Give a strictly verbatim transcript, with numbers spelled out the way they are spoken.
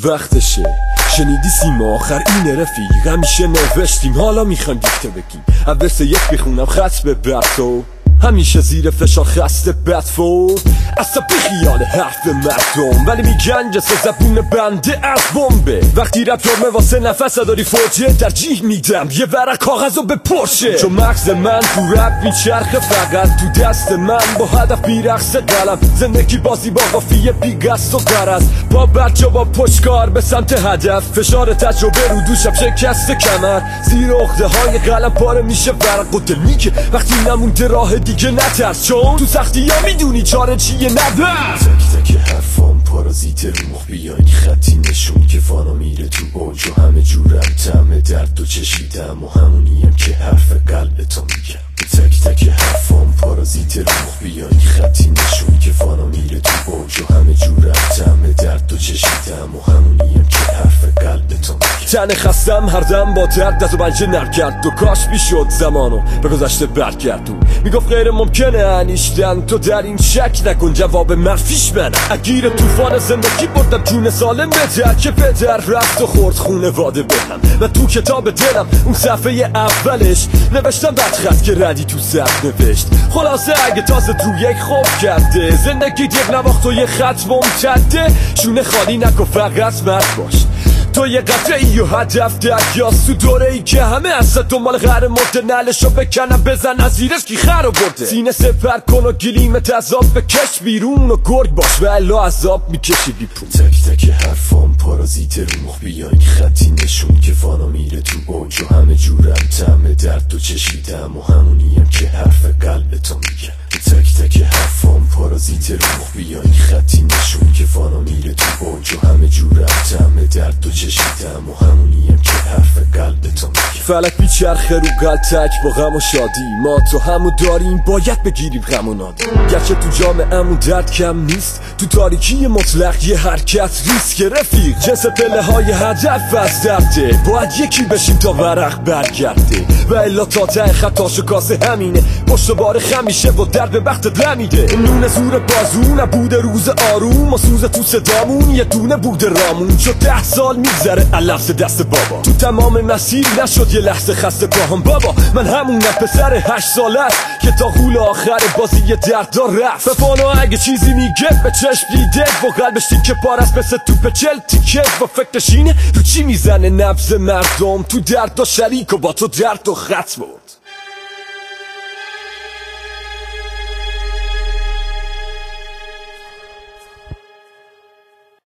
وقتشه. شنیدی سیما آخر اینه رفیق، همیشه نوشتیم حالا میخوایم دیکته بگیم. اول یک بخونم خط به برتو، همیشه زیر فشار خسته بدفور، اصلا بی خیال حرف مردم، ولی میگن جسه زبون بنده از بمبه. وقتی رپ جرمه واسه نفس داری فوجه، ترجیح میدم یه ورق کاغذو به پرشه، چون مغز من تو رپ میچرخه فقط تو دست من، با هدف بیرقص قلم، زندگی بازی با قافیه بیگست و قرض، با برجا با پشتکار به سمت هدف، فشار تجربه رو دوشم شکست کمر، زیر عقده های قلم پاره میشه ورق و دل میگه وقتی نمونده راه دیگه نترس، چون تو سختی ها میدونی چاره چیه نبرد. تک تک حرفام پارازیت روح بیاین خطی نشون که فانا میره تو اوج و همه جورم طعم درد و چشیدم و همونیم که حرف قلبتو میگم. تک تک حرفام پارازیت روح بیاین خطی نشون که فانا میره تو اوج و همه جورم طعم درد و چشیدم و همونیم که حرف قلبتو میگم. تن خستم هر دم با درد دست و بنجه نرم کرد و کاش میشد زمانو به گذشته برگردون. میگفت غیر ممکنه انیشتن، تو در این شک نکن جواب منفیش منم. اگیر طوفان زندگی بردم جون سالم به در که پدر رفت و خورد خونواده بهم، و تو کتاب دلم اون صفحه اولش نوشتم بدخط که ردی تو سر نوشت. خلاصه اگه تازه تو یک خوب کرده زندگی یک نواخت و یه خط ممتده، شونه خالی نکن فقط مرد باش، تو یه قطعه ای و هدف دریاست تو دوره ای که همه اصلا دنبال غر مرده، نلشو بکنم بزن از زیرش کی خر برده، سینه سپر کن و گلیمت از آب بکش بیرون و گرگ باش و الا از آب میکشی بی پول. تک تک حرفام پارازیت روح بیاین خطی نشون که فانا میره تو اوج و همه جورم طعم درد و چشیدم و همونیم که حرف قلبتو میگم. تک تک حرفام پارازیت روح بیاین خطی نشون که فانا میره تو اوج و همه جورم طعم درد و چشیدم و همونیم که حرف قلبتو میگم. فلک بیچرخه رو قلتک با غم و شادی، ما تو همو داریم باید بگیریم غم و نادی، گرچه تو جامعه‌مون درد کم نیست، تو تاریکی مطلق یه حرکت ریسک رفیق، جنس پله های هدف از درده، باید یکی بشیم تا ورق برگرده، و الا تا ته خطاشو کاسه همینه، پشت بار خمیشه با درد به بخت رمیده، نون زور بازو نبوده روز آروم، و سوز تو صدامون یه دونه بوده رامون، شد ده سال میگذره علفز دست بابا، تو تمام مسیر نشد یه لحظه خسته پاهم بابا، من همونم پسر هشت ساله که تا غول آخر بازی درد رفت، فانا اگه چیزی میگه به چشم دیده و قلبش تیکه پار است مثل توپ چل تیکه، و فکرش اینه رو چی میزنه نبض مردم، تو درد و شریک و با تو درد و خط برد.